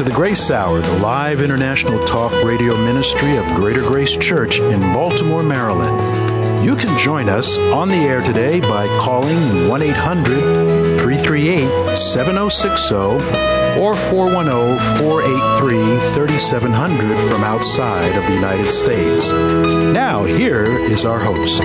to the Grace Hour, the live international talk radio ministry of Greater Grace Church in Baltimore, Maryland. You can join us on the air today by calling 1-800-338-7060 or 410-483-3700 from outside of the United States. Now, here is our host.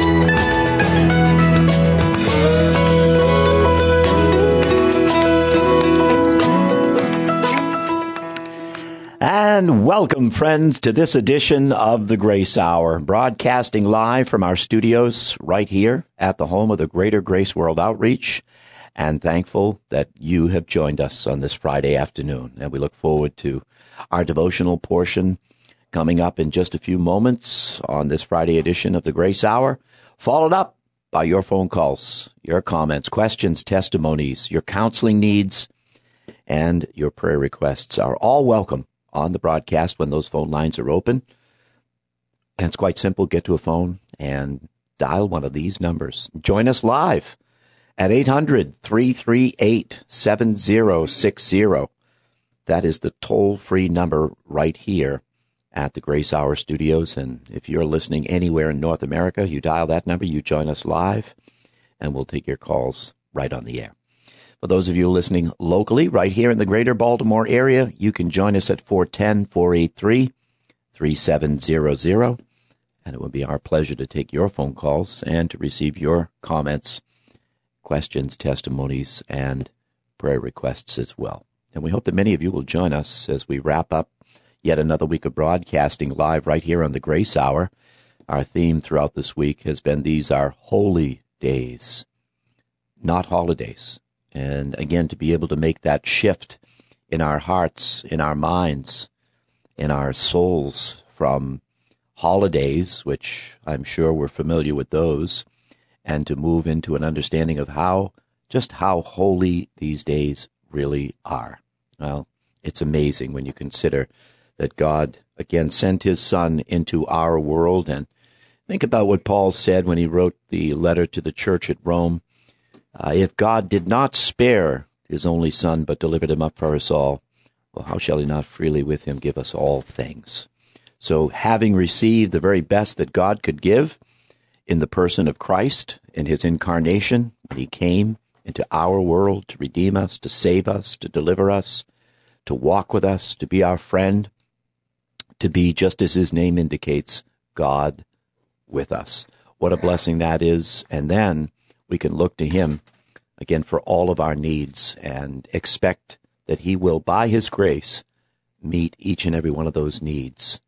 And welcome, friends, to this edition of the Grace Hour, broadcasting live from our studios right here at the home of the Greater Grace World Outreach, and thankful that you have joined us on this Friday afternoon. And we look forward to our devotional portion coming up in just a few moments on this Friday edition of the Grace Hour, followed up by your phone calls, your comments, questions, testimonies, your counseling needs, and your prayer requests are all welcome on the broadcast when those phone lines are open. And it's quite simple. Get to a phone and dial one of these numbers. Join us live at 800-338-7060. That is the toll-free number right here at the Grace Hour Studios. And if you're listening anywhere in North America, you dial that number, you join us live, and we'll take your calls right on the air. For those of you listening locally, right here in the greater Baltimore area, you can join us at 410-483-3700. And it will be our pleasure to take your phone calls and to receive your comments, questions, testimonies, and prayer requests as well. And we hope that many of you will join us as we wrap up yet another week of broadcasting live right here on the Grace Hour. Our theme throughout this week has been these are holy days, not holidays. And again, to be able to make that shift in our hearts, in our minds, in our souls from holidays, which I'm sure we're familiar with those, and to move into an understanding of just how holy these days really are. Well, it's amazing when you consider that God, again, sent his Son into our world. And think about what Paul said when he wrote the letter to the church at Rome. If God did not spare his only Son, but delivered him up for us all, well, how shall he not freely with him give us all things? So having received the very best that God could give in the person of Christ, in his incarnation, when he came into our world to redeem us, to save us, to deliver us, to walk with us, to be our friend, to be, just as his name indicates, God with us. What a blessing that is. And then we can look to him, again, for all of our needs and expect that he will, by his grace, meet each and every one of those needs,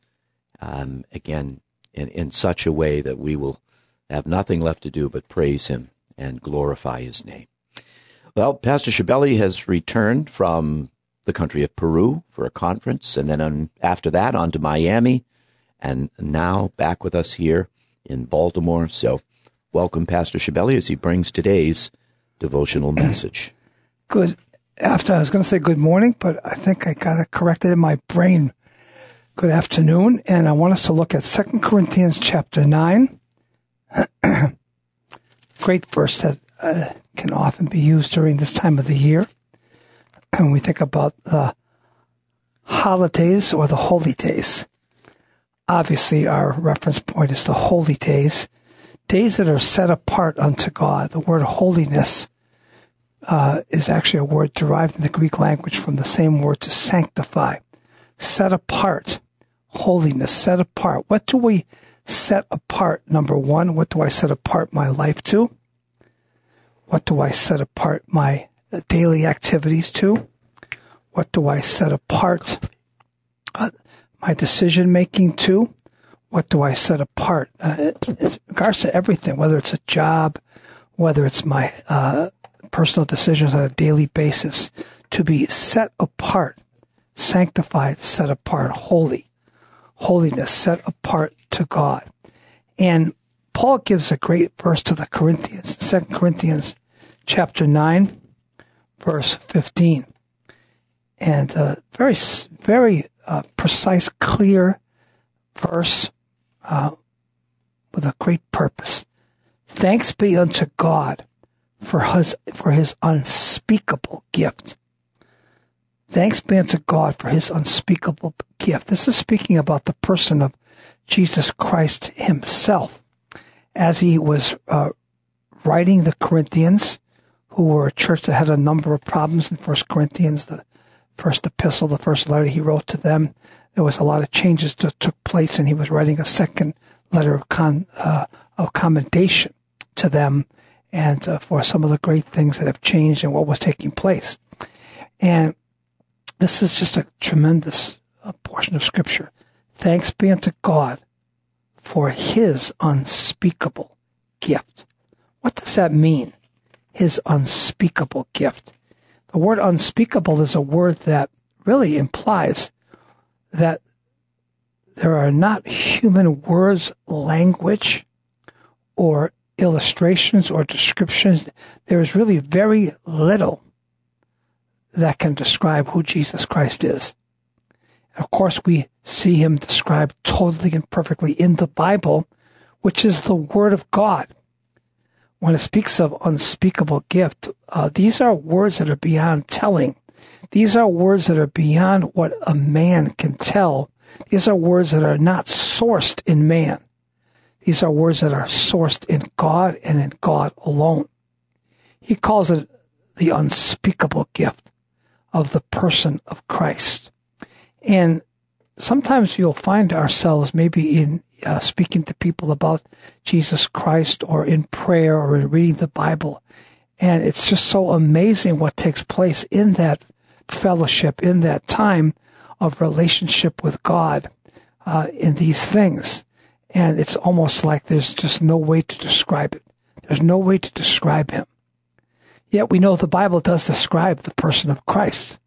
again, in such a way that we will have nothing left to do but praise him and glorify his name. Well, Pastor Schibelli has returned from the country of Peru for a conference, and then after that on to Miami, and now back with us here in Baltimore. So welcome, Pastor Schibelli, as he brings today's devotional message. Good afternoon. I was going to say good morning, but I think I got it corrected in my brain. Good afternoon, and I want us to look at 2 Corinthians chapter 9. Great verse that can often be used during this time of the year. And we think about the holidays or the holy days. Obviously, our reference point is the holy days. Days that are set apart unto God. The word holiness is actually a word derived in the Greek language from the same word to sanctify. Set apart. Holiness, set apart. What do we set apart? Number one, what do I set apart my life to? What do I set apart my daily activities to? What do I set apart my decision-making to? What do I set apart? In regards to everything, whether it's a job, whether it's my personal decisions on a daily basis, to be set apart, sanctified, set apart, holy, holiness, set apart to God. And Paul gives a great verse to the Corinthians, 2 Corinthians chapter 9, verse 15. And very precise, clear verse with a great purpose. Thanks be unto God for his unspeakable gift. Thanks be unto God for his unspeakable gift. This is speaking about the person of Jesus Christ himself. As he was writing the Corinthians, who were a church that had a number of problems in 1 Corinthians, the first epistle, the first letter he wrote to them, there was a lot of changes that took place, and he was writing a second letter of commendation to them and for some of the great things that have changed and what was taking place. And this is just a tremendous portion of Scripture. Thanks be unto God for his unspeakable gift. What does that mean? His unspeakable gift. The word unspeakable is a word that really implies that there are not human words, language, or illustrations or descriptions. There is really very little that can describe who Jesus Christ is. Of course, we see him described totally and perfectly in the Bible, which is the Word of God. When it speaks of unspeakable gift, these are words that are beyond telling. These are words that are beyond what a man can tell. These are words that are not sourced in man. These are words that are sourced in God and in God alone. He calls it the unspeakable gift of the person of Christ. And sometimes you'll find ourselves maybe in speaking to people about Jesus Christ or in prayer or in reading the Bible. And it's just so amazing what takes place in that fellowship, in that time of relationship with God in these things. And it's almost like there's just no way to describe it. There's no way to describe him. Yet we know the Bible does describe the person of Christ.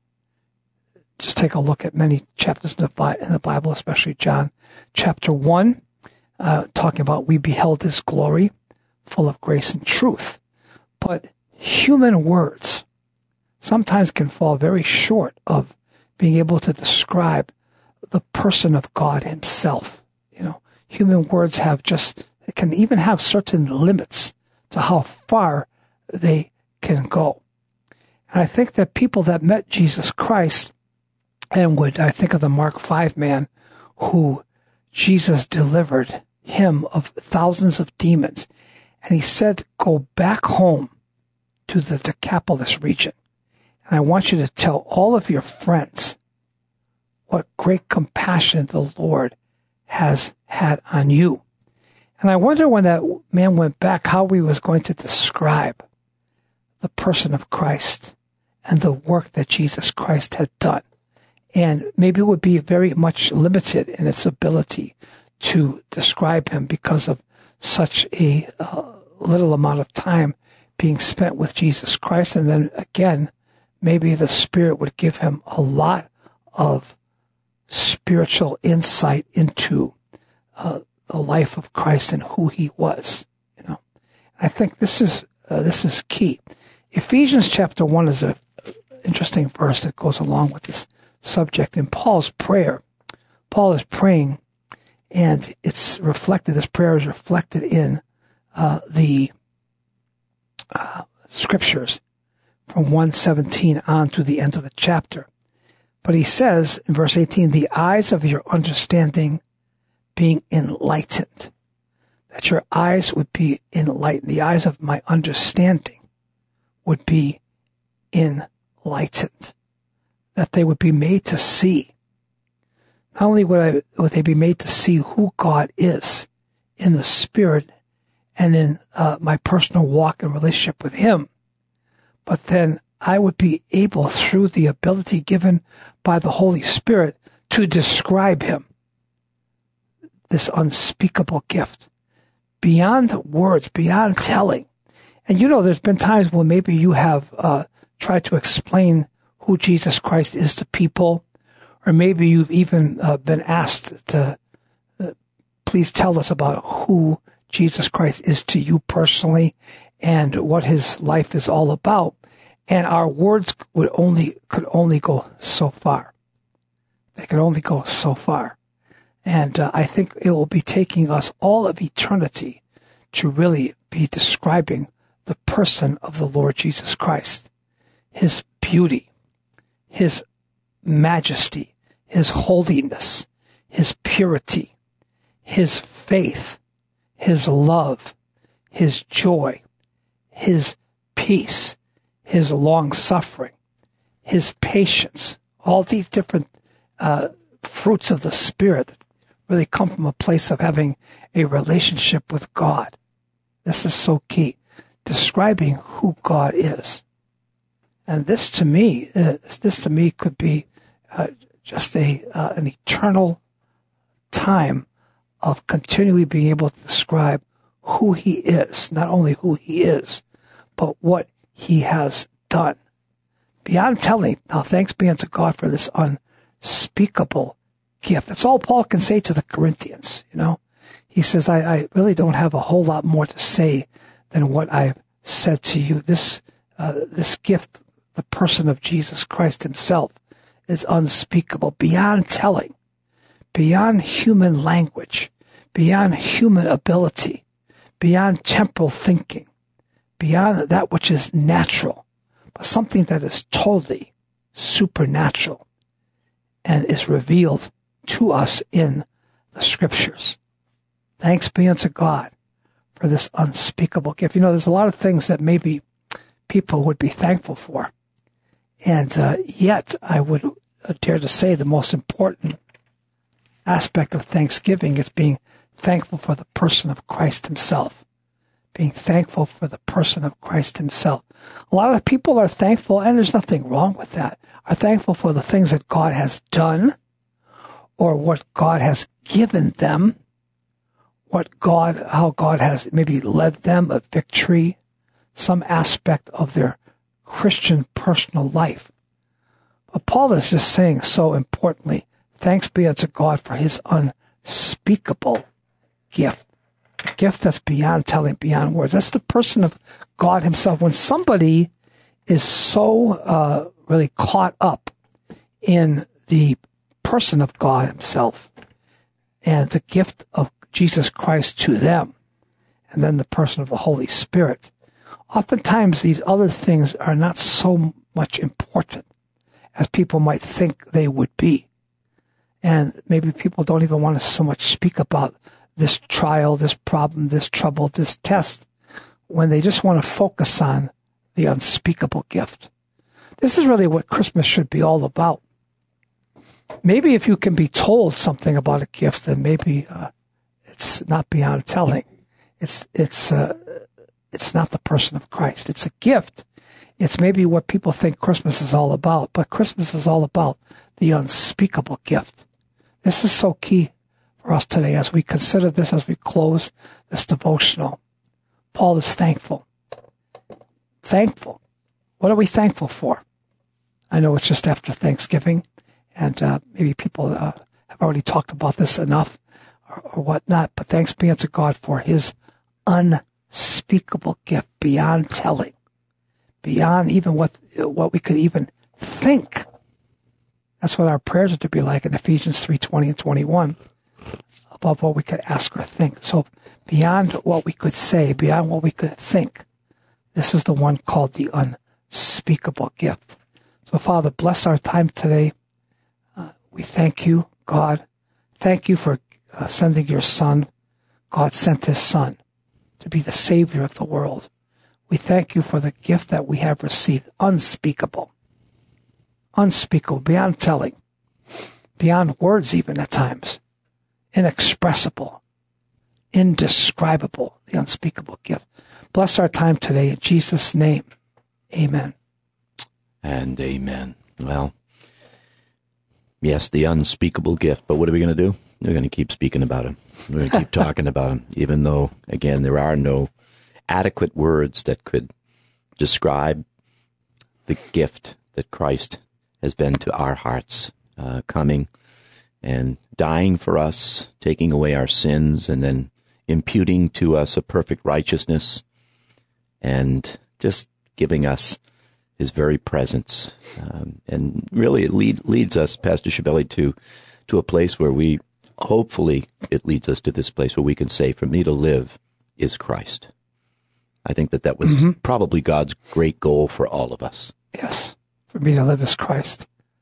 Just take a look at many chapters in the Bible, especially John chapter 1, talking about we beheld his glory, full of grace and truth. But human words sometimes can fall very short of being able to describe the person of God himself. You know, human words can even have certain limits to how far they can go. And I think that people that met Jesus Christ, and I think of the Mark 5 man who Jesus delivered him of thousands of demons. And he said, go back home to the Decapolis region. And I want you to tell all of your friends what great compassion the Lord has had on you. And I wonder when that man went back, how he was going to describe the person of Christ and the work that Jesus Christ had done. And maybe it would be very much limited in its ability to describe him because of such a little amount of time being spent with Jesus Christ. And then again, maybe the Spirit would give him a lot of spiritual insight into the life of Christ and who he was. You know, I think this is key. Ephesians chapter 1 is an interesting verse that goes along with this subject. In Paul's prayer, Paul is praying, and it's reflected, this prayer is reflected in the scriptures from 1:17 on to the end of the chapter. But he says in verse 18, the eyes of your understanding being enlightened, that your eyes would be enlightened. The eyes of my understanding would be enlightened, that they would be made to see. Not only would they be made to see who God is in the Spirit and in my personal walk and relationship with him, but then I would be able, through the ability given by the Holy Spirit, to describe him. This unspeakable gift, beyond words, beyond telling. And you know, there's been times when maybe you have tried to explain who Jesus Christ is to people, or maybe you've even been asked to please tell us about who Jesus Christ is to you personally and what his life is all about. And our words could only go so far. They could only go so far. And I think it will be taking us all of eternity to really be describing the person of the Lord Jesus Christ, his beauty, his majesty, his holiness, his purity, his faith, his love, his joy, his peace, his long-suffering, his patience, all these different fruits of the Spirit that really come from a place of having a relationship with God. This is so key, describing who God is. And this to me could be just an eternal time of continually being able to describe who he is, not only who he is, but what he has done. Beyond telling, now thanks be unto God for this unspeakable gift. That's all Paul can say to the Corinthians, you know. He says, I really don't have a whole lot more to say than what I've said to you. This gift, the person of Jesus Christ himself, is unspeakable, beyond telling, beyond human language, beyond human ability, beyond temporal thinking, beyond that which is natural, but something that is totally supernatural and is revealed to us in the Scriptures. Thanks be unto God for this unspeakable gift. You know, there's a lot of things that maybe people would be thankful for. And yet, I would dare to say the most important aspect of Thanksgiving is being thankful for the person of Christ himself. Being thankful for the person of Christ himself. A lot of people are thankful, and there's nothing wrong with that, are thankful for the things that God has done, or what God has given them, how God has maybe led them, a victory, some aspect of their Christian personal life. But Paul is just saying so importantly, thanks be unto God for his unspeakable gift. A gift that's beyond telling, beyond words. That's the person of God himself. When somebody is so really caught up in the person of God himself and the gift of Jesus Christ to them, and then the person of the Holy Spirit, oftentimes these other things are not so much important as people might think they would be. And maybe people don't even want to so much speak about this trial, this problem, this trouble, this test, when they just want to focus on the unspeakable gift. This is really what Christmas should be all about. Maybe if you can be told something about a gift, then maybe it's not beyond telling. It's not the person of Christ. It's a gift. It's maybe what people think Christmas is all about, but Christmas is all about the unspeakable gift. This is so key for us today as we consider this, as we close this devotional. Paul is thankful. Thankful. What are we thankful for? I know it's just after Thanksgiving, and maybe people have already talked about this enough or whatnot, but thanks be unto God for his unspeakable gift, beyond telling, beyond even what we could even think. That's what our prayers are to be like in Ephesians 3:20 and 21, above what we could ask or think. So beyond what we could say, beyond what we could think, this is the one called the unspeakable gift. So Father, bless our time today. We thank you, God. Thank you for sending your Son. God sent his Son to be the Savior of the world. We thank you for the gift that we have received, unspeakable. Unspeakable, beyond telling, beyond words even at times, inexpressible, indescribable, the unspeakable gift. Bless our time today in Jesus' name. Amen. And amen. Well, yes, the unspeakable gift, but what are we going to do? We're going to keep speaking about him. We're going to keep talking about him, even though, again, there are no adequate words that could describe the gift that Christ has been to our hearts, coming and dying for us, taking away our sins, and then imputing to us a perfect righteousness, and just giving us his very presence. And really it leads us, Pastor Schibelli, to a place where we, hopefully it leads us to this place where we can say, for me to live is Christ. I think that was probably God's great goal for all of us. Yes, for me to live is Christ.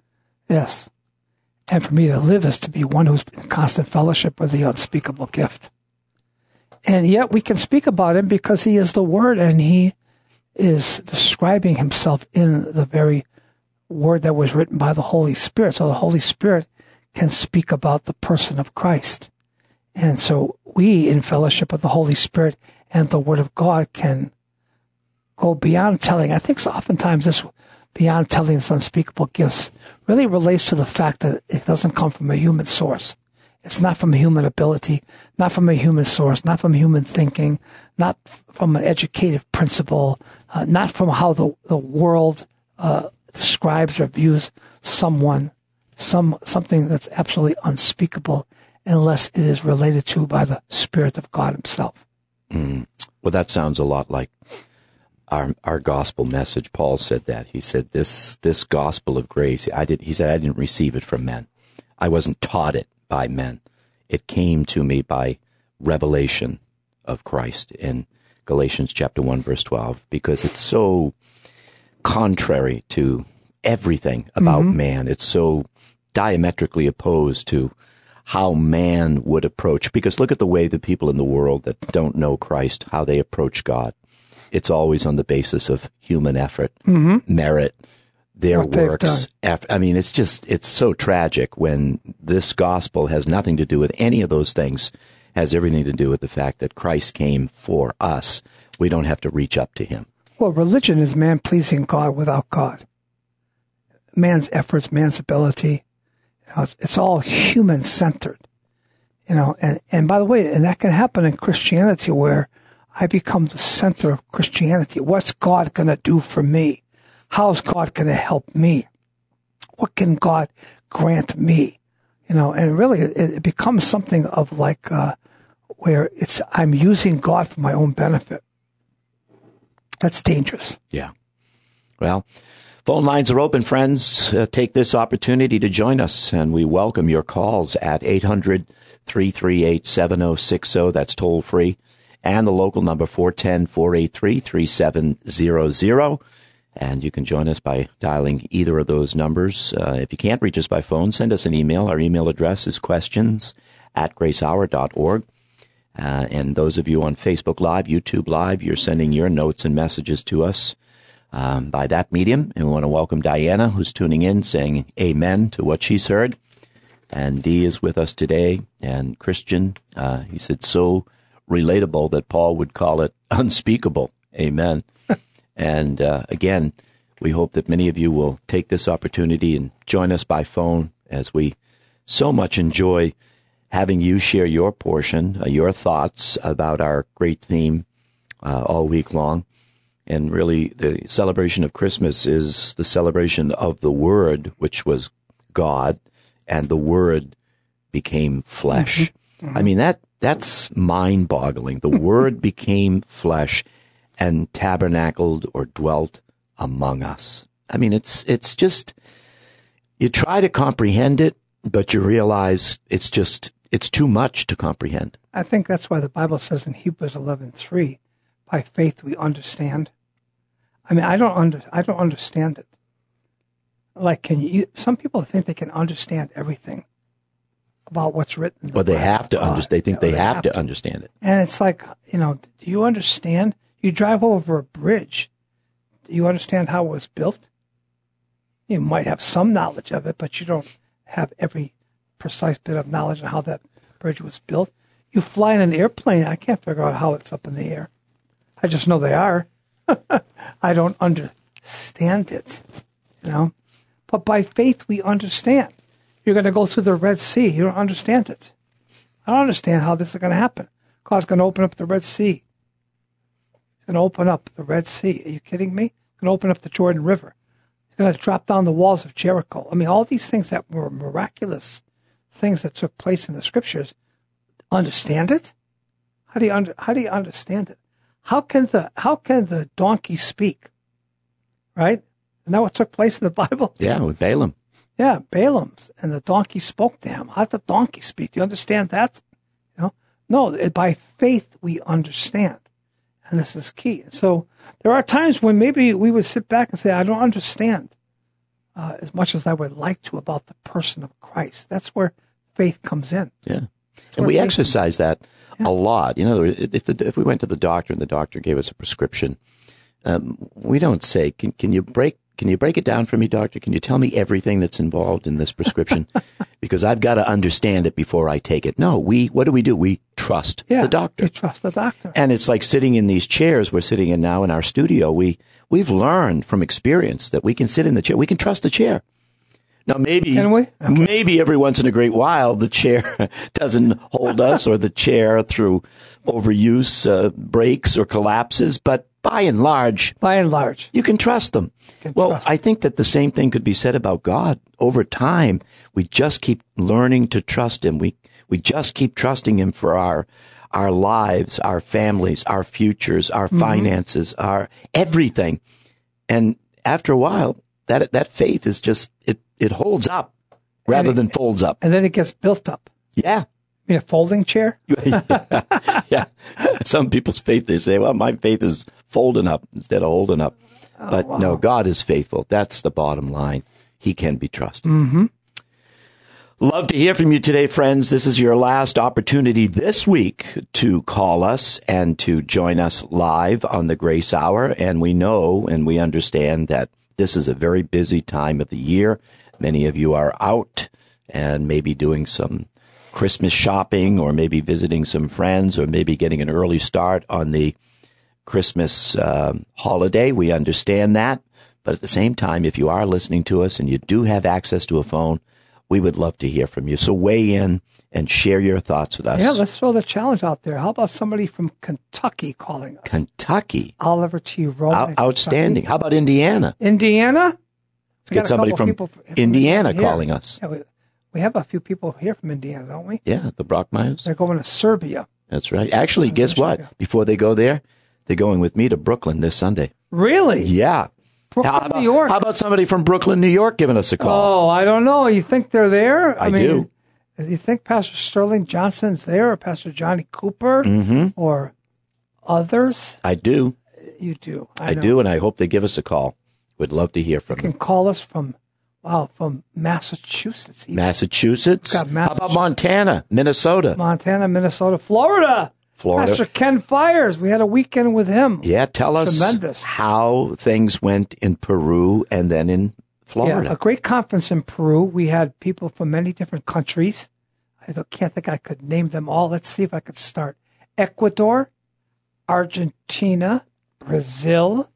Yes. And for me to live is to be one who's in constant fellowship with the unspeakable gift. And yet we can speak about him because he is the Word, and he is describing himself in the very word that was written by the Holy Spirit. So the Holy Spirit can speak about the person of Christ. And so we, in fellowship with the Holy Spirit and the Word of God, can go beyond telling. I think so oftentimes this beyond telling its unspeakable gifts really relates to the fact that it doesn't come from a human source. It's not from a human ability, not from a human source, not from human thinking, not from an educative principle, not from how the world describes or views someone, something that's absolutely unspeakable unless it is related to by the Spirit of God himself. Well, that sounds a lot like our gospel message. Paul said that. He said, this gospel of grace, he said, I didn't receive it from men. I wasn't taught it by men. It came to me by revelation of Christ in Galatians chapter 1, verse 12, because it's so contrary to everything about man. It's so diametrically opposed to how man would approach. Because look at the way the people in the world that don't know Christ, how they approach God. It's always on the basis of human effort, merit, their works. I mean, it's so tragic when this gospel has nothing to do with any of those things, has everything to do with the fact that Christ came for us. We don't have to reach up to him. Well, religion is man pleasing God without God. Man's efforts, man's ability, it's all human centered, and by the way, and that can happen in Christianity where I become the center of Christianity. What's God going to do for me? How's God going to help me? What can God grant me? And really it becomes something of like, where I'm using God for my own benefit. That's dangerous. Yeah. Well, phone lines are open, friends. Take this opportunity to join us, and we welcome your calls at 800-338-7060. That's toll free. And the local number 410-483-3700. And you can join us by dialing either of those numbers. If you can't reach us by phone, send us an email. Our email address is questions@gracehour.org. And those of you on Facebook Live, YouTube Live, you're sending your notes and messages to us by that medium. And we want to welcome Diana, who's tuning in, saying amen to what she's heard. And Dee is with us today. And Christian, he said, so relatable that Paul would call it unspeakable. Amen. And again, we hope that many of you will take this opportunity and join us by phone, as we so much enjoy having you share your portion, your thoughts about our great theme all week long. And really, the celebration of Christmas is the celebration of the Word, which was God, and the Word became flesh. I mean, that's mind-boggling. The Word became flesh and tabernacled or dwelt among us. I mean, it's just, you try to comprehend it, but you realize it's too much to comprehend. I think that's why the Bible says in Hebrews 11:3, by faith we understand. I mean, I don't understand it. Like, some people think they can understand everything about what's written. Well, they have to understand. They think they have to understand it. And it's like, do you understand? You drive over a bridge. Do you understand how it was built? You might have some knowledge of it, but you don't have every precise bit of knowledge on how that bridge was built. You fly in an airplane. I can't figure out how it's up in the air. I just know they are. I don't understand it, But by faith, we understand. You're going to go through the Red Sea. You don't understand it. I don't understand how this is going to happen. God's going to open up the Red Sea. He's going to open up the Red Sea. Are you kidding me? He's going to open up the Jordan River. He's going to drop down the walls of Jericho. I mean, all these things that were miraculous things that took place in the Scriptures. Understand it? How do you understand it? How can the donkey speak? Right? Isn't that what took place in the Bible? Yeah, with Balaam. Yeah, Balaam's, and the donkey spoke to him. How did the donkey speak? Do you understand that? No, by faith we understand. And this is key. So there are times when maybe we would sit back and say, I don't understand as much as I would like to about the person of Christ. That's where faith comes in. Yeah. And we exercise that a lot. You know, if we went to the doctor and the doctor gave us a prescription, we don't say, can you break it down for me, doctor? Can you tell me everything that's involved in this prescription? Because I've got to understand it before I take it. No, what do? We trust the doctor. You trust the doctor. And it's like sitting in these chairs we're sitting in now in our studio. We've learned from experience that we can sit in the chair. We can trust the chair. Now, maybe, Can we? Okay. Maybe every once in a great while the chair doesn't hold us, or the chair through overuse breaks or collapses. But by and large, you can trust them. I think that the same thing could be said about God. Over time, we just keep learning to trust Him. We just keep trusting Him for our lives, our families, our futures, our finances, our everything. And after a while, that faith is just it holds up rather than folds up. And then it gets built up. Yeah. You mean a folding chair? Yeah. Some people's faith, they say, well, my faith is folding up instead of holding up. But no, God is faithful. That's the bottom line. He can be trusted. Mm-hmm. Love to hear from you today, friends. This is your last opportunity this week to call us and to join us live on the Grace Hour. And we know and we understand that this is a very busy time of the year. Many of you are out and maybe doing some Christmas shopping, or maybe visiting some friends, or maybe getting an early start on the Christmas holiday. We understand that. But at the same time, if you are listening to us and you do have access to a phone, we would love to hear from you. So weigh in and share your thoughts with us. Yeah, let's throw the challenge out there. How about somebody from Kentucky calling us? Kentucky? Oliver T. Roman. Outstanding. How about Indiana? Indiana? Let's get somebody from Indiana calling us. Yeah, we have a few people here from Indiana, don't we? Yeah, the Brockmeyers. They're going to Serbia. That's right. Actually, guess what? Before they go there, they're going with me to Brooklyn this Sunday. Really? Yeah. Brooklyn, New York. How about somebody from Brooklyn, New York giving us a call? Oh, I don't know. You think they're there? I do. You think Pastor Sterling Johnson's there, or Pastor Johnny Cooper, or others? I do. You do. I do, and I hope they give us a call. We'd love to hear from them. You can call us from Massachusetts. Even. Massachusetts? How about Montana, Minnesota? Montana, Minnesota, Florida. Pastor Ken Fires. We had a weekend with him. Yeah, tell us how things went in Peru and then in Florida. Yeah, a great conference in Peru. We had people from many different countries. I can't think I could name them all. Let's see if I could start. Ecuador, Argentina, Brazil,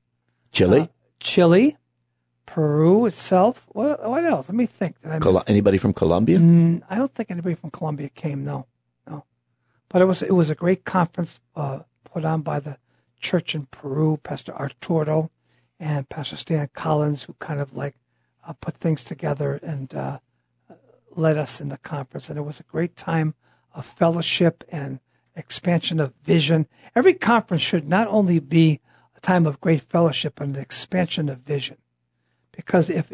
Chile, Peru itself. What else? Let me think. Anybody from Colombia? I don't think anybody from Colombia came. No. But it was a great conference put on by the church in Peru, Pastor Arturo and Pastor Stan Collins, who kind of put things together and led us in the conference. And it was a great time of fellowship and expansion of vision. Every conference should not only be a time of great fellowship, but an expansion of vision. Because if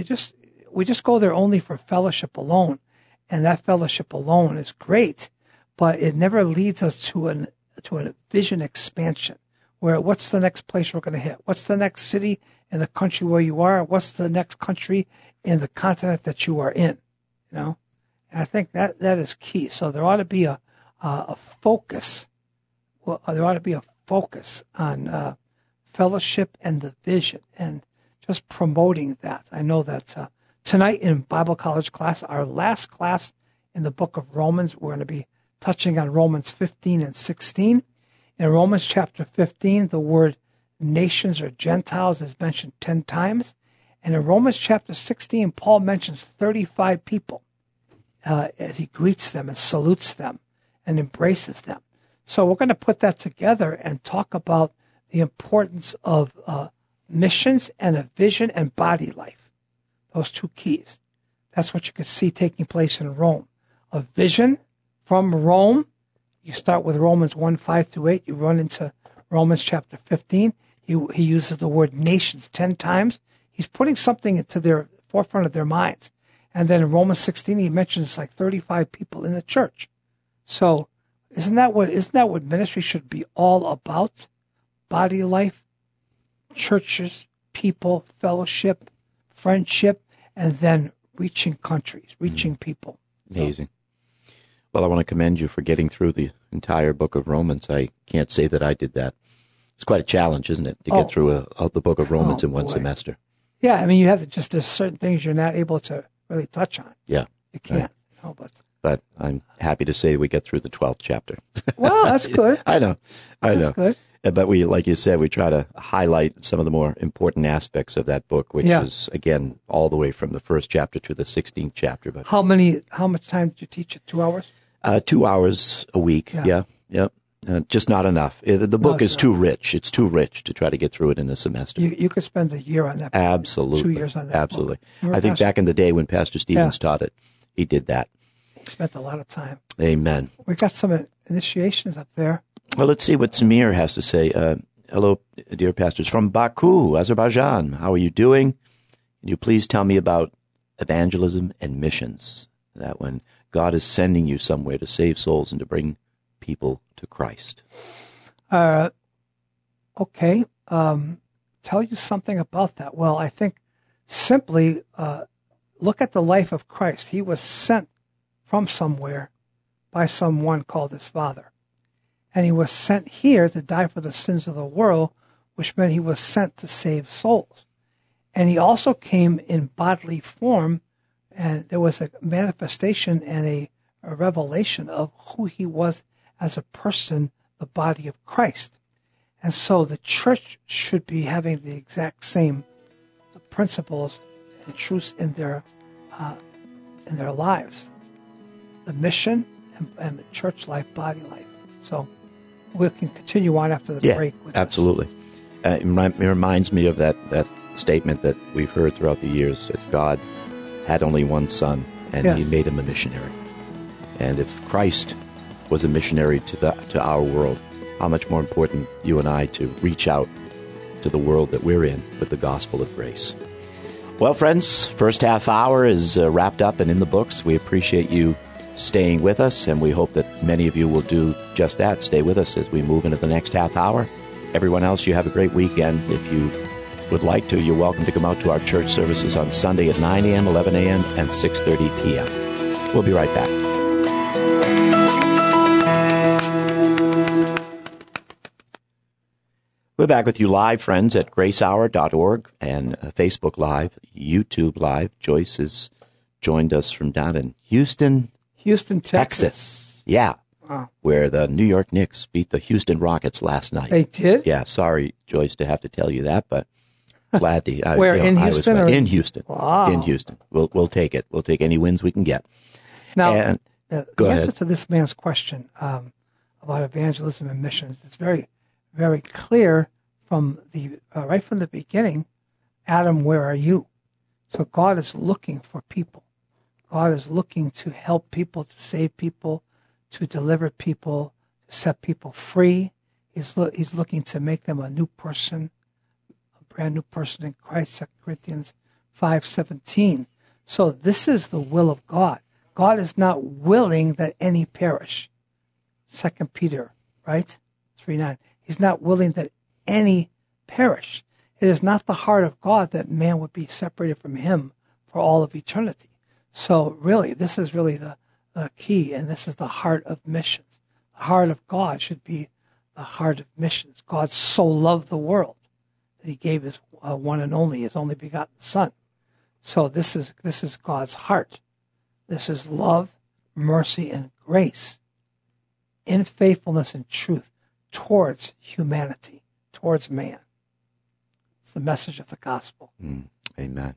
we just go there only for fellowship alone, and that fellowship alone is great, but it never leads us to a vision expansion. Where what's the next place we're going to hit? What's the next city in the country where you are? What's the next country in the continent that you are in? You know, and I think that is key. So there ought to be a focus. Well, there ought to be a focus on fellowship and the vision, and just promoting that. I know that tonight in Bible college class, our last class in the book of Romans, we're going to be touching on Romans 15 and 16. In Romans chapter 15, the word nations or Gentiles is mentioned 10 times. And in Romans chapter 16, Paul mentions 35 people as he greets them and salutes them and embraces them. So we're going to put that together and talk about the importance of missions and a vision and body life. Those two keys. That's what you can see taking place in Rome. A vision from Rome. You start with Romans 1:5-8. You run into Romans chapter 15. He uses the word nations 10 times. He's putting something into their forefront of their minds. And then in Romans 16, he mentions 35 people in the church. So isn't that what ministry should be all about? Body life, churches, people, fellowship, friendship, and then reaching countries, reaching people. Amazing. Well, I want to commend you for getting through the entire book of Romans. I can't say that I did that. It's quite a challenge, isn't it, to get through the book of Romans in one semester? Yeah, I mean, you have to just, there's certain things you're not able to really touch on. Yeah. You can't. Right. But I'm happy to say we get through the 12th chapter. Well, that's good. I know. That's good. But we, like you said, we try to highlight some of the more important aspects of that book, which is, again, all the way from the first chapter to the 16th chapter. But how much time did you teach it? 2 hours? 2 hours a week. Yeah. Just not enough. The book is too rich. It's too rich to try to get through it in a semester. You could spend a year on that book. Absolutely. 2 years on that Absolutely. book. I think back in the day when Pastor Stevens taught it, he did that. He spent a lot of time. Amen. We got some initiations up there. Well, let's see what Samir has to say. Hello, dear pastors. From Baku, Azerbaijan. How are you doing? Can you please tell me about evangelism and missions? That when God is sending you somewhere to save souls and to bring people to Christ. Okay. Tell you something about that. Well, I think simply look at the life of Christ. He was sent from somewhere by someone called his Father. And he was sent here to die for the sins of the world, which meant he was sent to save souls. And he also came in bodily form, and there was a manifestation and a revelation of who he was as a person, the body of Christ. And so the church should be having the exact same principles and truths in their lives. The mission and the church life, body life. So we can continue on after the break. With absolutely. It reminds me of that statement that we've heard throughout the years, that God had only one son, and he made him a missionary. And if Christ was a missionary to our world, how much more important you and I to reach out to the world that we're in with the gospel of grace. Well, friends, first half hour is wrapped up and in the books. We appreciate you staying with us, and we hope that many of you will do just that. Stay with us as we move into the next half hour. Everyone else, you have a great weekend. If you would like to, you're welcome to come out to our church services on Sunday at 9 a.m., 11 a.m., and 6:30 p.m. We'll be right back. We're back with you live, friends, at gracehour.org and Facebook Live, YouTube Live. Joyce has joined us from down in Houston, Texas. Yeah. Wow. Where the New York Knicks beat the Houston Rockets last night. They did? Yeah. Sorry, Joyce, to have to tell you that, but glad to. Where, in Houston? In Houston. Wow. In Houston. We'll take it. We'll take any wins we can get. Now, the answer to this man's question about evangelism and missions, it's very, very clear from the right from the beginning. Adam, where are you? So God is looking for people. God is looking to help people, to save people, to deliver people, to set people free. He's looking to make them a new person, a brand new person in Christ, 2 Corinthians 5:17. So this is the will of God. God is not willing that any perish. 2 Peter, right? 3:9. He's not willing that any perish. It is not the heart of God that man would be separated from him for all of eternity. So really, this is really the key, and this is the heart of missions. The heart of God should be the heart of missions. God so loved the world that he gave his one and only, his only begotten Son. So this is God's heart. This is love, mercy, and grace in faithfulness and truth towards humanity, towards man. It's the message of the gospel. Amen.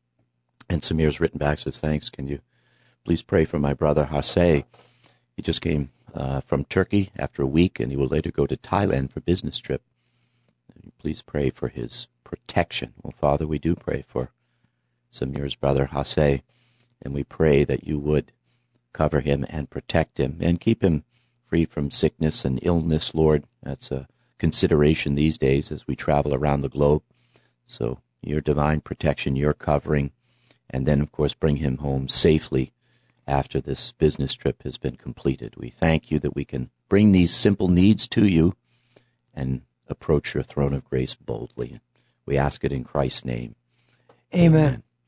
And Samir's written back, says, thanks. Can you please pray for my brother, Hasay? He just came from Turkey after a week, and he will later go to Thailand for a business trip. Please pray for his protection. Well, Father, we do pray for Samir's brother, Hasay, and we pray that you would cover him and protect him and keep him free from sickness and illness, Lord. That's a consideration these days as we travel around the globe. So your divine protection, your covering, and then, of course, bring him home safely after this business trip has been completed. We thank you that we can bring these simple needs to you and approach your throne of grace boldly. We ask it in Christ's name. Amen.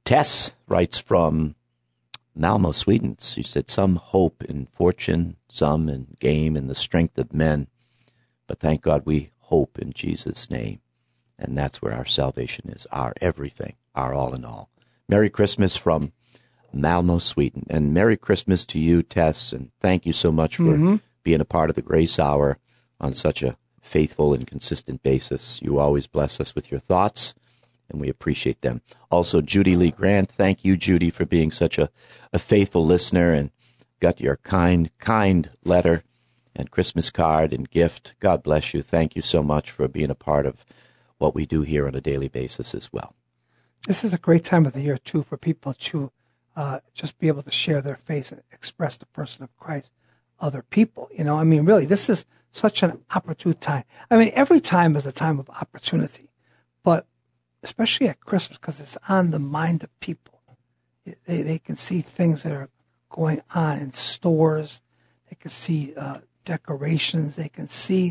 Tess writes from Malmo, Sweden. She said, some hope in fortune, some in game and the strength of men. But thank God we hope in Jesus' name. And that's where our salvation is, our everything, our all in all. Merry Christmas from Malmo, Sweden. And Merry Christmas to you, Tess, and thank you so much for being a part of the Grace Hour on such a faithful and consistent basis. You always bless us with your thoughts, and we appreciate them. Also, Judy Lee Grant, thank you, Judy, for being such a faithful listener and got your kind letter and Christmas card and gift. God bless you. Thank you so much for being a part of what we do here on a daily basis as well. This is a great time of the year, too, for people to just be able to share their faith and express the person of Christ, other people. You know, I mean, really, this is such an opportune time. I mean, every time is a time of opportunity, but especially at Christmas, because it's on the mind of people. They can see things that are going on in stores. They can see decorations. They can see,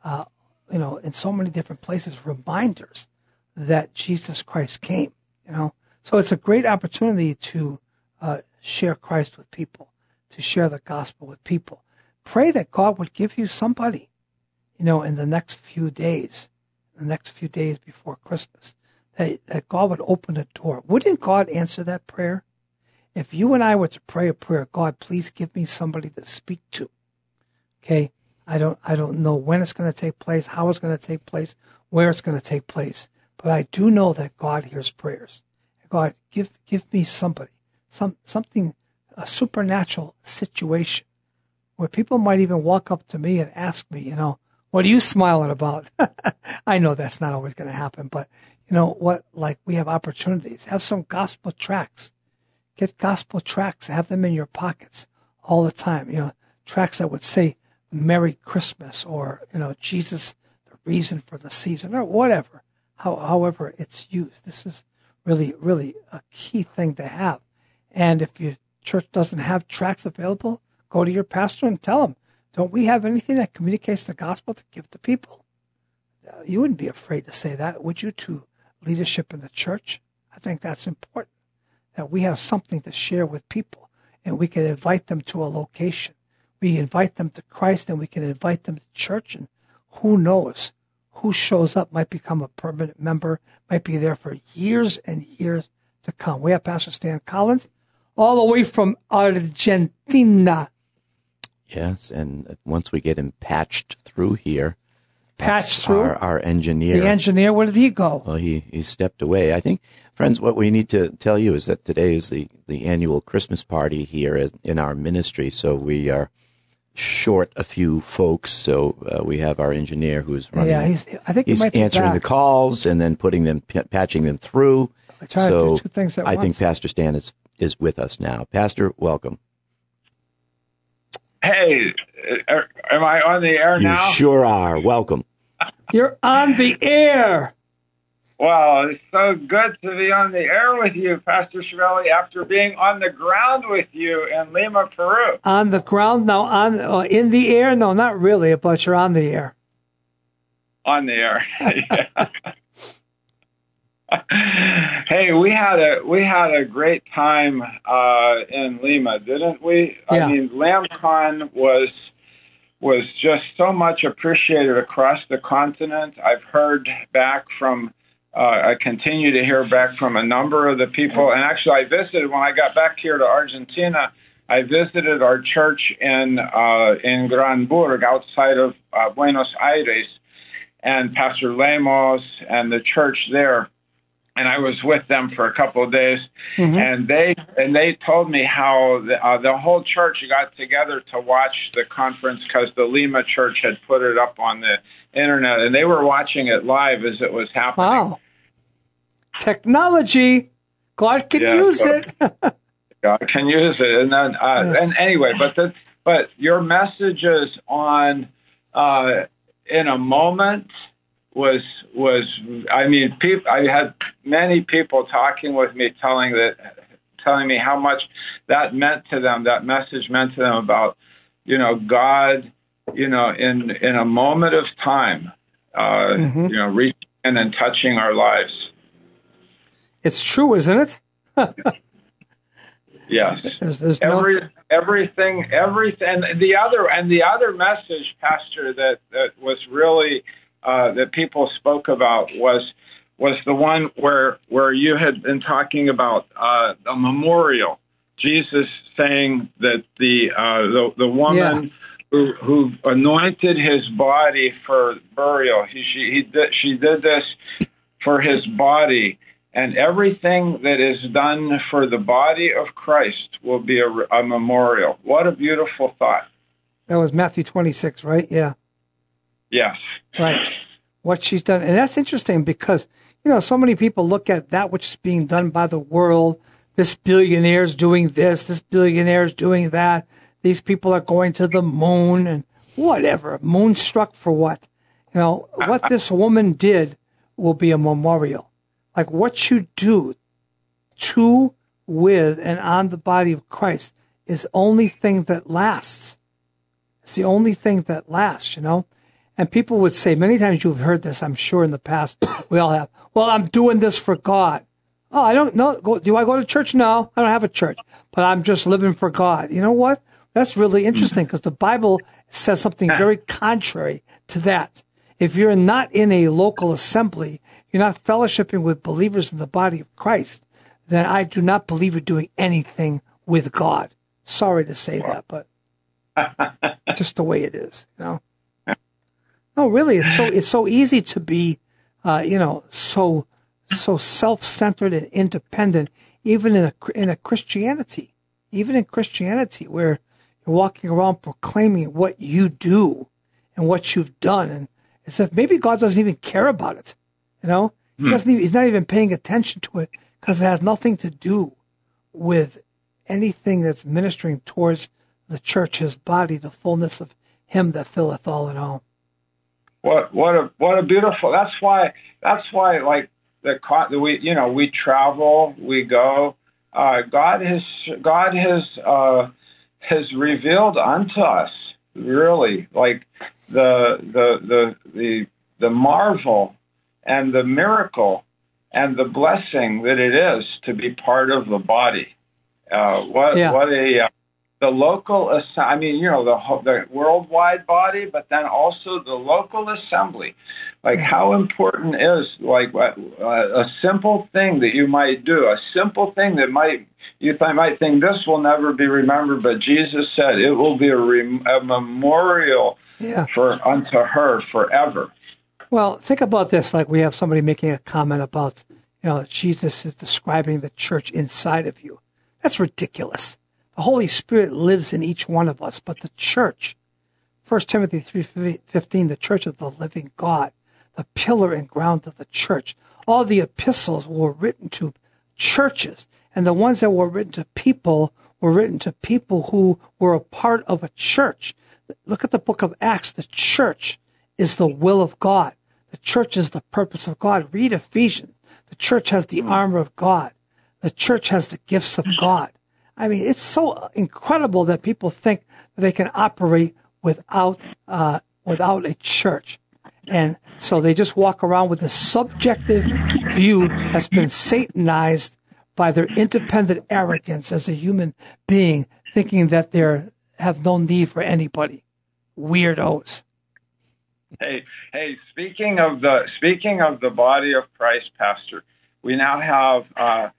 in so many different places, reminders that Jesus Christ came, So it's a great opportunity to share Christ with people, to share the gospel with people. Pray that God would give you somebody, in the next few days before Christmas, that God would open a door. Wouldn't God answer that prayer? If you and I were to pray a prayer, God, please give me somebody to speak to. Okay, I don't know when it's going to take place, how it's going to take place, where it's going to take place, but I do know that God hears prayers. God, give me somebody, something, a supernatural situation where people might even walk up to me and ask me, what are you smiling about? I know that's not always going to happen, but we have opportunities. Have some gospel tracts. Get gospel tracts. Have them in your pockets all the time. Tracts that would say Merry Christmas or, Jesus, the reason for the season or whatever. However it's used. This is really, really a key thing to have. And if your church doesn't have tracts available, go to your pastor and tell him, don't we have anything that communicates the gospel to give to people? You wouldn't be afraid to say that, would you, to leadership in the church? I think that's important, that we have something to share with people, and we can invite them to a location. We invite them to Christ, and we can invite them to church, and who knows? Who shows up might become a permanent member, might be there for years and years to come. We have Pastor Stan Collins, all the way from Argentina. Yes, and once we get him patched through here, patched our engineer. The engineer, where did he go? Well, he stepped away. I think, friends, what we need to tell you is that today is the annual Christmas party here in our ministry, so we are short a few folks. So we have our engineer who's running. Yeah, he's answering the calls and then patching them through. I try to do two things at once. I think Pastor Stan is with us now. Pastor, welcome. Hey, am I on the air now? You sure are. Welcome. You're on the air. Well, it's so good to be on the air with you, Pastor Chiavelli, after being on the ground with you in Lima, Peru. On the ground now, in the air? No, not really, but you're on the air. On the air. Hey, we had a great time in Lima, didn't we? Yeah. I mean, LambCon was just so much appreciated across the continent. I've heard back from, I continue to hear back from a number of the people. And actually, I visited, when I got back here to Argentina, I visited our church in Granburg, outside of Buenos Aires, and Pastor Lemos and the church there. And I was with them for a couple of days, and they told me how the whole church got together to watch the conference because the Lima church had put it up on the internet, and they were watching it live as it was happening. Wow. Technology. God can use it. God can use it. And then, and anyway, but your messages on In a Moment was I mean, I had many people talking with me, telling me how much that meant to them. That message meant to them about, God, in a moment of time, reaching in and touching our lives. It's true, isn't it? Yes. There's everything, and the other message, Pastor, that was really that people spoke about was the one where you had been talking about a memorial. Jesus saying that the woman who anointed his body for burial, she did this for his body. And everything that is done for the body of Christ will be a memorial. What a beautiful thought. That was Matthew 26, right? Yeah. Yes. Right. What she's done. And that's interesting because, so many people look at that which is being done by the world. This billionaire's doing this. This billionaire's doing that. These people are going to the moon and whatever. Moonstruck for what? What this woman did will be a memorial. Like what you do to, with, and on the body of Christ is the only thing that lasts. It's the only thing that lasts, And people would say, many times you've heard this, I'm sure in the past, we all have, well, I'm doing this for God. Oh, I don't know. Do I go to church? No, I don't have a church, but I'm just living for God. You know what? That's really interesting because the Bible says something very contrary to that. If you're not in a local assembly, you're not fellowshipping with believers in the body of Christ, then I do not believe you're doing anything with God. Sorry to say that, but just the way it is, No, really, it's so easy to be, so self-centered and independent, even in a Christianity, where you're walking around proclaiming what you do and what you've done, and it's as if maybe God doesn't even care about it. He's not even paying attention to it because it has nothing to do with anything that's ministering towards the church, his body, the fullness of him that filleth all in all. What a beautiful. That's why like we travel, we go. God has revealed unto us really like the marvel and the miracle and the blessing that it is to be part of the body. The local, the worldwide body, but then also the local assembly. Like how important is like a simple thing that you might do, a simple thing that you might think this will never be remembered, but Jesus said it will be a memorial unto her forever. Well, think about this. Like we have somebody making a comment about, Jesus is describing the church inside of you. That's ridiculous. The Holy Spirit lives in each one of us, but the church, 1 Timothy 3:15, the church of the living God, the pillar and ground of the church. All the epistles were written to churches, and the ones that were written to people were written to people who were a part of a church. Look at the book of Acts. The church is the will of God. The church is the purpose of God. Read Ephesians. The church has the armor of God. The church has the gifts of God. I mean, it's so incredible that people think that they can operate without a church. And so they just walk around with a subjective view that's been satanized by their independent arrogance as a human being, thinking that they have no need for anybody. Weirdos. Hey! Speaking of the body of Christ, Pastor, we now have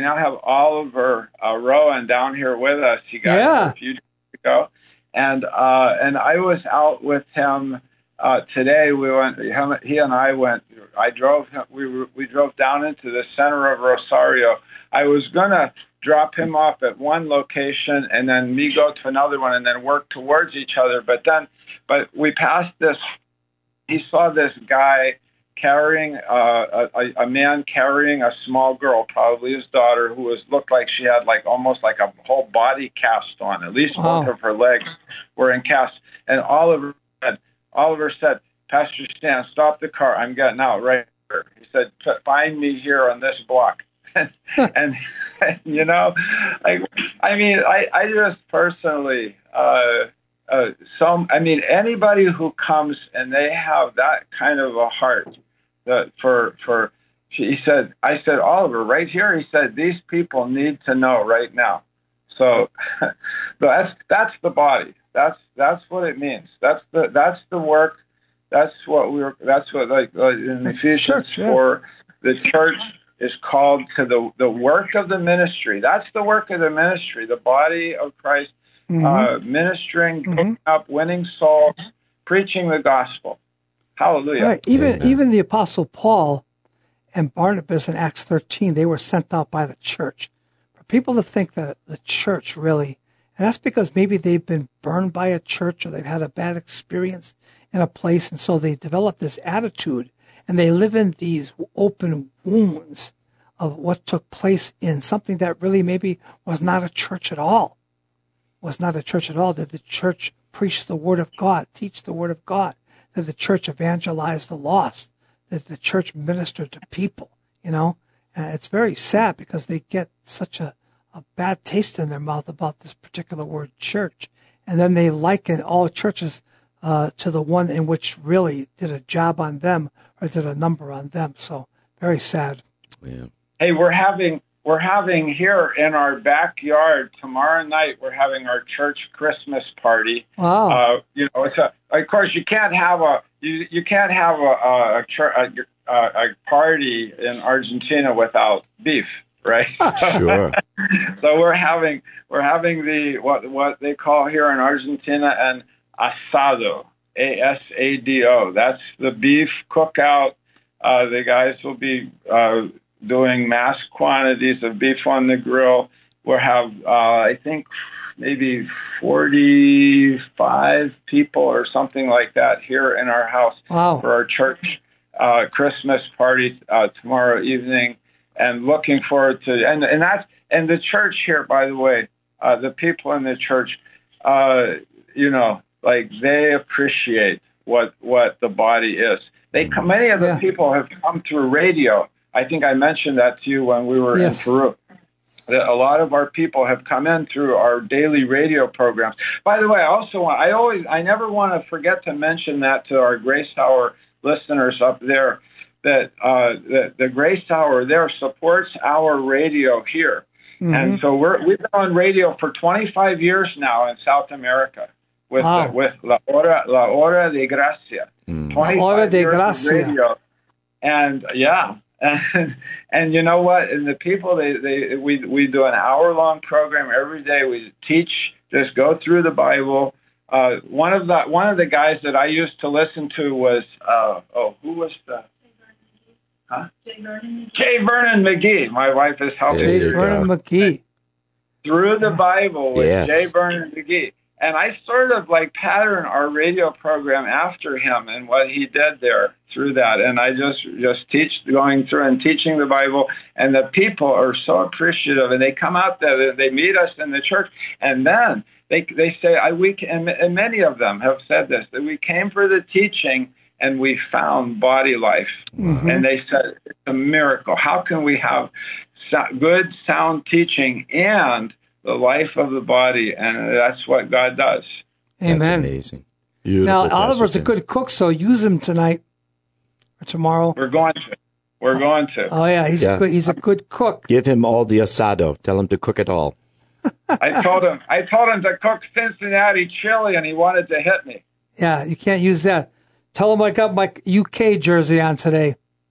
Oliver Rowan down here with us. He got here a few days ago, and I was out with him today. He and I went. I drove him. We drove down into the center of Rosario. I was gonna drop him off at one location and then me go to another one and then work towards each other. But we passed this. He saw this guy carrying a man carrying a small girl, probably his daughter, who looked like she had almost like a whole body cast on. At least both of her legs were in cast. And Oliver said, "Pastor Stan, stop the car. I'm getting out right here." He said, "Find me here on this block." and I just personally. Anybody who comes and they have that kind of a heart for He said, I said, Oliver, right here. He said, these people need to know right now. So that's the body. That's what it means. That's the work. That's what like in Ephesians 4, the church is called to the work of the ministry. That's the work of the ministry, the body of Christ, ministering, picking up, winning souls, preaching the gospel. Hallelujah. Right. Even the Apostle Paul and Barnabas in Acts 13, they were sent out by the church. For people to think that the church really, and that's because maybe they've been burned by a church or they've had a bad experience in a place, and so they develop this attitude, and they live in these open wounds of what took place in something that really maybe was not a church at all. Was not a church at all. Did the church preach the Word of God, teach the Word of God? Did the church evangelize the lost? Did the church minister to people? You know, and it's very sad because they get such a bad taste in their mouth about this particular word church. And then they liken all churches to the one in which really did a job on them or did a number on them. So very sad. Yeah. Hey, we're having here in our backyard tomorrow night. We're having our church Christmas party. Wow. It's of course you can't have a party in Argentina without beef, right? Sure. So we're having the what they call here in Argentina an asado, ASADO. That's the beef cookout. The guys will be doing mass quantities of beef on the grill. We'll have, I think, maybe 45 people or something like that here in our house for our church Christmas party tomorrow evening. And looking forward to and the church here, by the way, the people in the church, like they appreciate what the body is. Many of the people have come through radio. I think I mentioned that to you when we were in Peru. A lot of our people have come in through our daily radio programs. By the way, I never want to forget to mention that to our Grace Hour listeners up there, that the Grace Hour there supports our radio here. Mm-hmm. And so we've been on radio for 25 years now in South America with La Hora de Gracia. 25 years of radio. And and you know what? And the people we do an hour-long program every day. We teach, just go through the Bible. One of the guys that I used to listen to was who was the? Huh? J. Vernon McGee. My wife is helping. J. Vernon McGee. Through the Bible with J. Vernon McGee. And I sort of like pattern our radio program after him and what he did there through that. And I just teach, going through and teaching the Bible. And the people are so appreciative. And they come out there, they meet us in the church. And then they say, and many of them have said this, that we came for the teaching and we found body life. Mm-hmm. And they said, it's a miracle. How can we have good, sound teaching and the life of the body? And that's what God does. Amen. That's amazing. Beautiful. Now, Oliver's a good cook, so use him tonight or tomorrow. We're going to. Oh, yeah, he's a good cook. Give him all the asado. Tell him to cook it all. I told him to cook Cincinnati chili, and he wanted to hit me. Yeah, you can't use that. Tell him I got my UK jersey on today.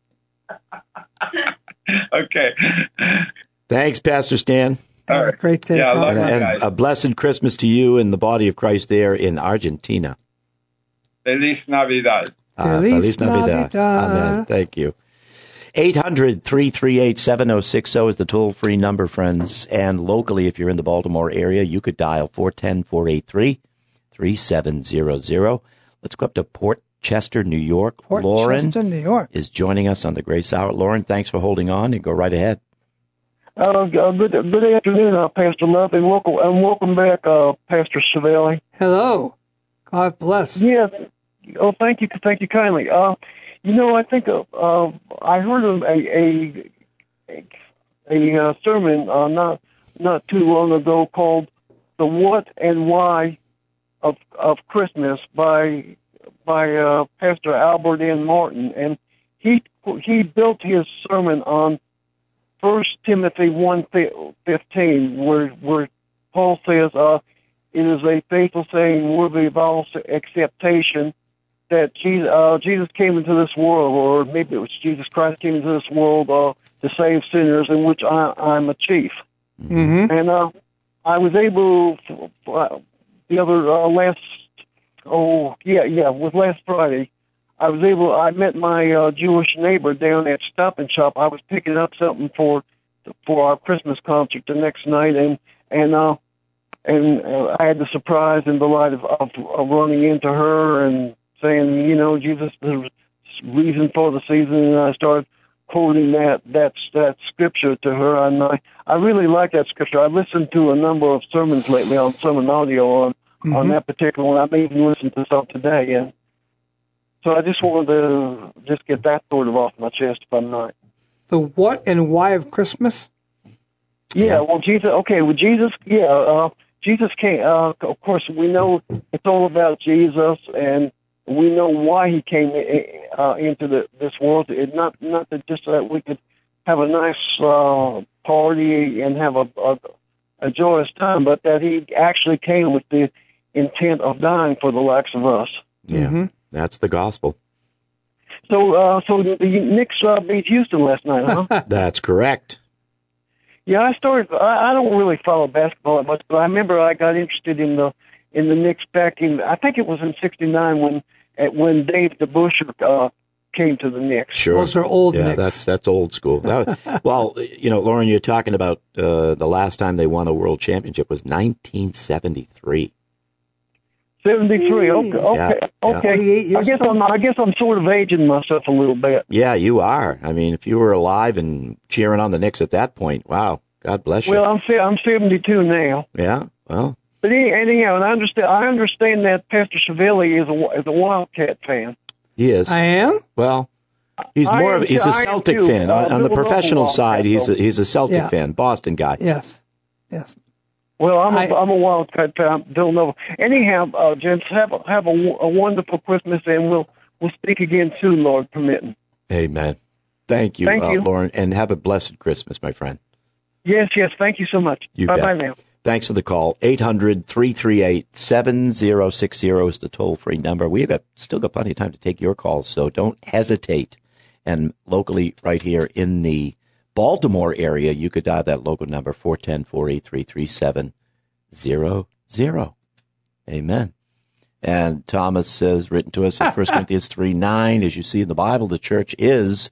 Okay. Thanks, Pastor Stan. All right. Great day. Yeah, I love and a blessed Christmas to you and the body of Christ there in Argentina. Feliz Navidad. Feliz Navidad. Amen. Thank you. 800-338-7060 is the toll-free number, friends. And locally, if you're in the Baltimore area, you could dial 410-483-3700. Let's go up to Port Chester, New York. Lauren is joining us on the Grace Hour. Lauren, thanks for holding on, and go right ahead. Good afternoon, Pastor Love, and welcome back, Pastor Savelli. Hello. God bless. Yes. Oh, thank you kindly. I think I heard a sermon not too long ago called "The What and Why of Christmas" by Pastor Albert N. Martin, and he built his sermon on 1 Timothy 1:15, where Paul says, "It is a faithful saying, worthy of all acceptation, that Jesus came into this world, or maybe it was Jesus Christ came into this world to save sinners, in which I'm a chief." Mm-hmm. And I was able the other last Friday. I met my Jewish neighbor down at Stop and Shop. I was picking up something for our Christmas concert the next night, and I had the surprise and delight of running into her and saying, Jesus, the reason for the season, and I started quoting that scripture to her, and I really like that scripture. I listened to a number of sermons lately on Sermon Audio on that particular one. I may even listen to some today, and so I just wanted to get that sort of off my chest if I'm not. The what and why of Christmas? Yeah, well, Jesus came. Of course, we know it's all about Jesus, and we know why he came into this world. It's not that just so that we could have a nice party and have a joyous time, but that he actually came with the intent of dying for the likes of us. Yeah, that's the gospel. So the Knicks beat Houston last night, huh? That's correct. Yeah, I don't really follow basketball that much, but I remember I got interested in the Knicks back in, I think it was in '69 when Dave DeBusschere came to the Knicks. Sure. Those are old Knicks. Knicks. That's old school. Well, Lauren, you're talking about the last time they won a world championship was 1973. 73. Okay. Yeah. 48 years I guess I'm sort of aging myself a little bit. Yeah, you are. I mean, if you were alive and cheering on the Knicks at that point, wow, God bless you. Well, I'm 72 now. Yeah. Well. But anyhow, and I understand that Pastor Savelli is a Wildcat fan. He is. I am? Well, he's a Celtic fan. On the professional side, he's a Celtic fan, Boston guy. Yes. Well, I'm a Wildcat fan, Villanova. Anyhow, gents, have a wonderful Christmas, and we'll speak again soon, Lord permitting. Amen. Thank you, Lauren, and have a blessed Christmas, my friend. Yes. Thank you so much. Bye now. Thanks for the call. 800-338-7060 is the toll-free number. We've still got plenty of time to take your calls, so don't hesitate. And locally, right here in the Baltimore area, you could dial that local number, 410-483-3700. Amen. And Thomas has written to us in 1 Corinthians 3:9, as you see in the Bible, the church is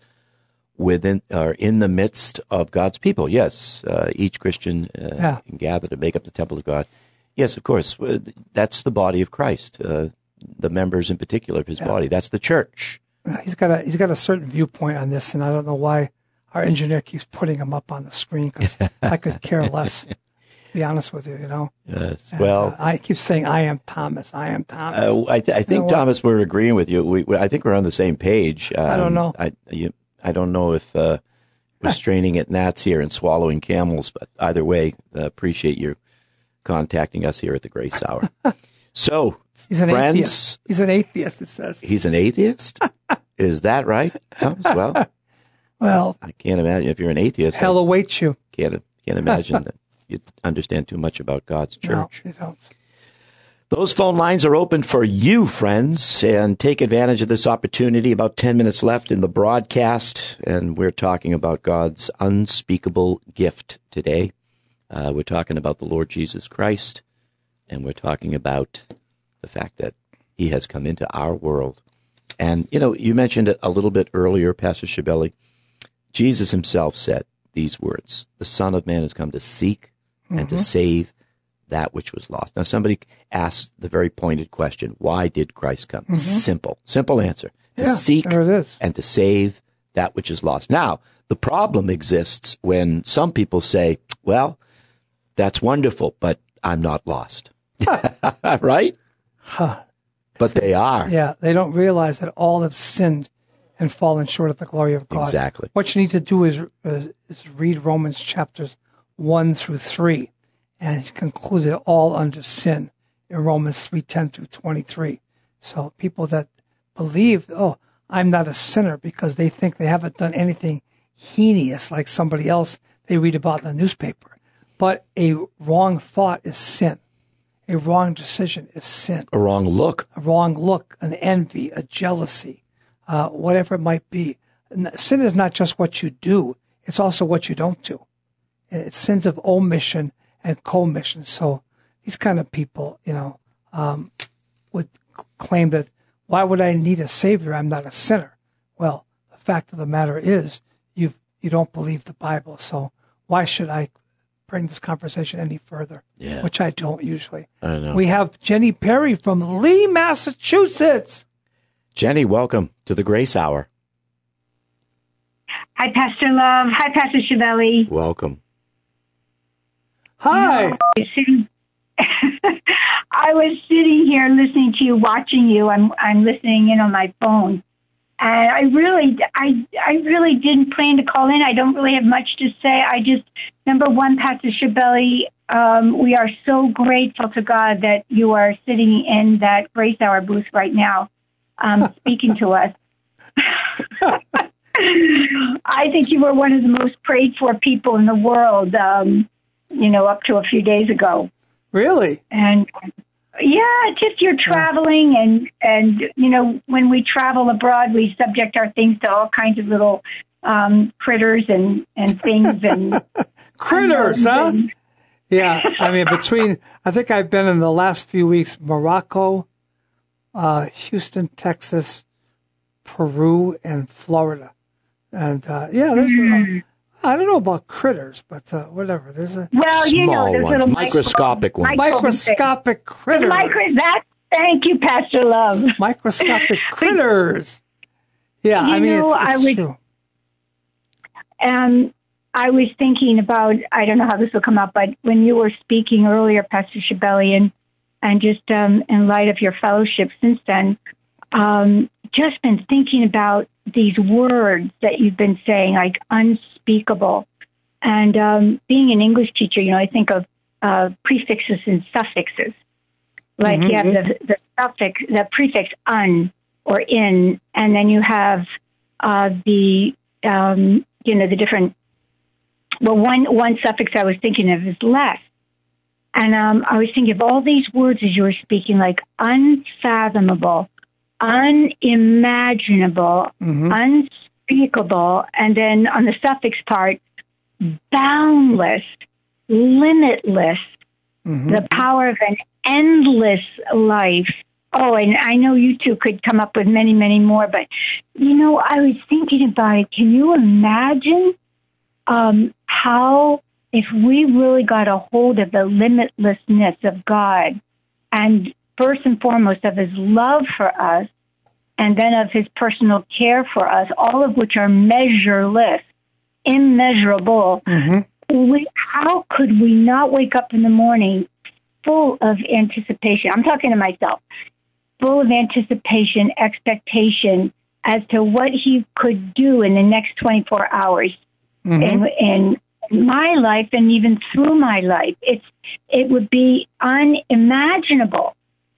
in the midst of God's people. Yes, each Christian can gather to make up the temple of God. Yes, of course, that's the body of Christ, the members in particular of his body. That's the church. He's got a certain viewpoint on this, and I don't know why our engineer keeps putting him up on the screen, because I could care less, to be honest with you, Yes. And, well, I keep saying, I am Thomas. I think, Thomas, we're agreeing with you. I think we're on the same page. I don't know. I don't know if we're straining at gnats here and swallowing camels, but either way, appreciate you contacting us here at the Grace Hour. So, He's an friends, atheist. He's an atheist, it says. He's an atheist? Is that right, Thomas? Well, I can't imagine if you're an atheist. Hell awaits you. Can't imagine that you understand too much about God's church. No, you don't. Those phone lines are open for you, friends, and take advantage of this opportunity. About 10 minutes left in the broadcast, and we're talking about God's unspeakable gift today. We're talking about the Lord Jesus Christ, and we're talking about the fact that he has come into our world. And, you mentioned it a little bit earlier, Pastor Shabelli. Jesus himself said these words, "The Son of Man has come to seek and to save that which was lost." Now, somebody asked the very pointed question, why did Christ come? Simple answer. To seek and to save that which is lost. Now, the problem exists when some people say, well, that's wonderful, but I'm not lost. Right? But they are. Yeah, they don't realize that all have sinned and fallen short of the glory of God. Exactly. What you need to do is read Romans chapters 1 through 3, and he concluded all under sin in Romans 3:10 through 23. So people that believe, I'm not a sinner because they think they haven't done anything heinous like somebody else they read about in the newspaper. But a wrong thought is sin. A wrong decision is sin. A wrong look. A wrong look, an envy, a jealousy, whatever it might be. Sin is not just what you do. It's also what you don't do. It's sins of omission and commission. So these kind of people, would claim that, why would I need a savior? I'm not a sinner. Well, the fact of the matter is you don't believe the Bible. So why should I bring this conversation any further? Yeah. Which I don't usually. I know. We have Jenny Perry from Lee, Massachusetts. Jenny, welcome to the Grace Hour. Hi, Pastor Love. Hi, Pastor Chiavelli. Welcome. Hi. I was sitting here listening to you, watching you. I'm listening in on my phone. And I really didn't plan to call in. I don't really have much to say. I just, number one, Pastor Chiavelli, we are so grateful to God that you are sitting in that Grace Hour booth right now, speaking to us. I think you were one of the most prayed for people in the world, up to a few days ago. Really? And yeah, just you're traveling and when we travel abroad, we subject our things to all kinds of little critters and things and critters, huh? Yeah, I mean, I think I've been in the last few weeks, Morocco, Houston, Texas, Peru, and Florida. And there's I don't know about critters, but whatever. There's a small there's ones, little microscopic ones. Microscopic critters. Thank you, Pastor Love. Microscopic critters. Yeah, it's true. I was thinking about, I don't know how this will come up, but when you were speaking earlier, Pastor Chiavelli, and just in light of your fellowship since then, just been thinking about these words that you've been saying, like unspeakable. And being an English teacher, I think of prefixes and suffixes. Like you have the suffix, the prefix un or in, and then you have the different. Well, one suffix I was thinking of is less, and I was thinking of all these words as you were speaking, like unfathomable, unimaginable, unspeakable, and then on the suffix part, boundless, limitless, the power of an endless life. Oh, and I know you two could come up with many, many more, but, I was thinking about it. Can you imagine how, if we really got a hold of the limitlessness of God, and first and foremost of his love for us, and then of his personal care for us, all of which are measureless, immeasurable, how could we not wake up in the morning full of anticipation? I'm talking to myself. Full of anticipation, expectation as to what he could do in the next 24 hours in my life and even through my life. It would be unimaginable.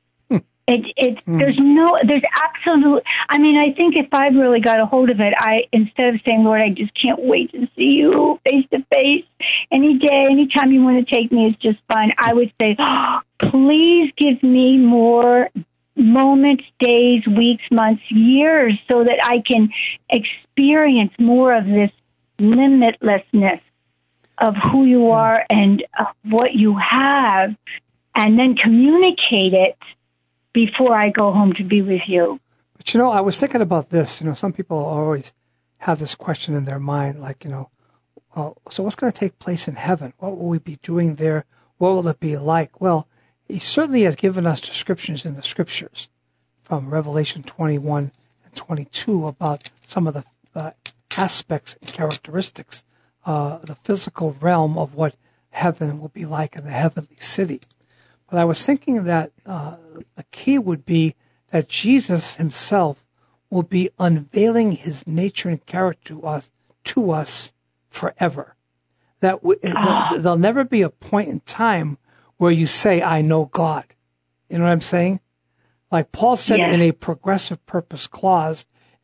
There's absolute, I think if I really got a hold of it, instead of saying, Lord, I just can't wait to see you face to face any day, anytime you want to take me, it's just fun. I would say, please give me more moments, days, weeks, months, years, so that I can experience more of this limitlessness of who you are and what you have, and then communicate it before I go home to be with you. But, I was thinking about this. Some people always have this question in their mind, like, so what's going to take place in heaven? What will we be doing there? What will it be like? Well, he certainly has given us descriptions in the scriptures from Revelation 21 and 22 about some of the aspects and characteristics, the physical realm of what heaven will be like in the heavenly city. But I was thinking that the key would be that Jesus himself will be unveiling his nature and character to us forever. That there'll never be a point in time where you say, I know God. You know what I'm saying? Like Paul said in a progressive purpose clause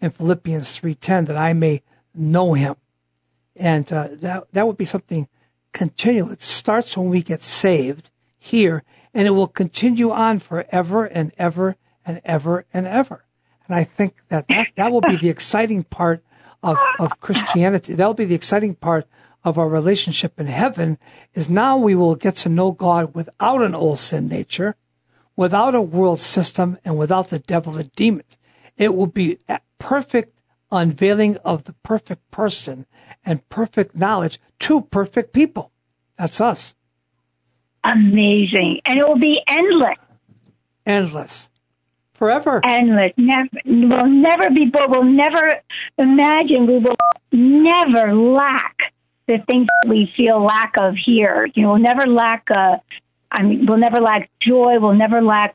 in Philippians 3:10, that I may know him. And that would be something continual. It starts when we get saved here, and it will continue on forever and ever and ever and ever. And I think that will be the exciting part of Christianity. That'll be the exciting part of our relationship in heaven, is now we will get to know God without an old sin nature, without a world system, and without the devil and demons. It will be a perfect unveiling of the perfect person and perfect knowledge to perfect people. That's us. Amazing. And it will be endless. Endless. Forever. Endless. We'll never be bored. We'll never imagine. We will never lack the things that we feel lack of here. We'll never lack. We'll never lack joy. We'll never lack.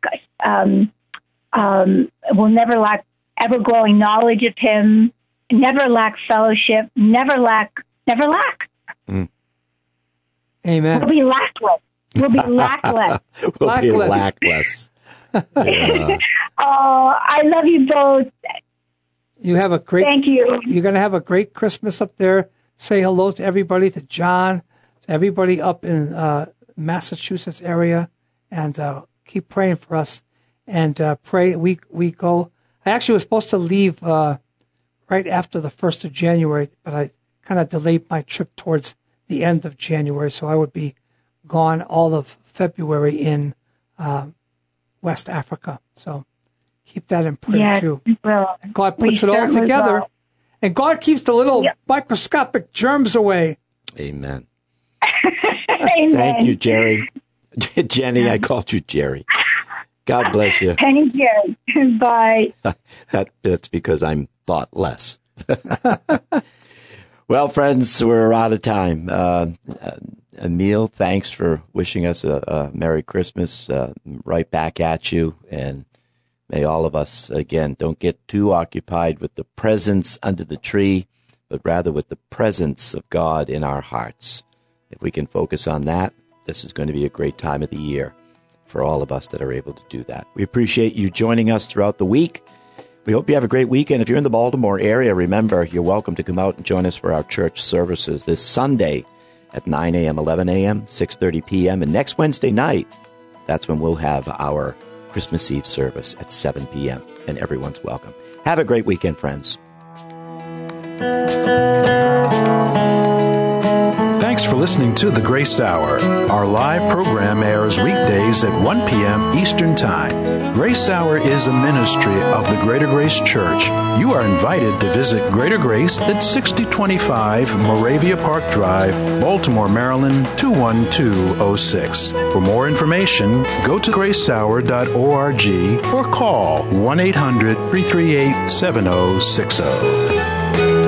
We'll never lack ever growing knowledge of Him. Never lack fellowship. Never lack. Never lack. Amen. We'll be lackless. We'll be lackless. We'll be lackless. Yeah. Oh, I love you both. You have a great. Thank you. You're going to have a great Christmas up there. Say hello to everybody, to John, to everybody up in Massachusetts area, and keep praying for us. And pray. We go. I actually was supposed to leave right after the 1st of January, but I kind of delayed my trip towards the end of January, so I would be gone all of February in West Africa. So keep that in prayer too. Well, God puts it all together, and God keeps the little microscopic germs away. Amen. Amen. Thank you, Jerry. Jenny, I called you Jerry. God bless you. Penny Jerry. Bye. That's because I'm thoughtless. Well, friends, we're out of time. Emil, thanks for wishing us a Merry Christmas. Right back at you. And may all of us, again, don't get too occupied with the presents under the tree, but rather with the presence of God in our hearts. If we can focus on that, this is going to be a great time of the year for all of us that are able to do that. We appreciate you joining us throughout the week. We hope you have a great weekend. If you're in the Baltimore area, remember, you're welcome to come out and join us for our church services this Sunday at 9 a.m., 11 a.m., 6:30 p.m., and next Wednesday night, that's when we'll have our Christmas Eve service at 7 p.m., and everyone's welcome. Have a great weekend, friends. Thanks for listening to The Grace Hour. Our live program airs weekdays at 1 p.m. Eastern Time. Grace Hour is a ministry of the Greater Grace Church. You are invited to visit Greater Grace at 6025 Moravia Park Drive, Baltimore, Maryland, 21206. For more information, go to gracehour.org or call 1-800-338-7060.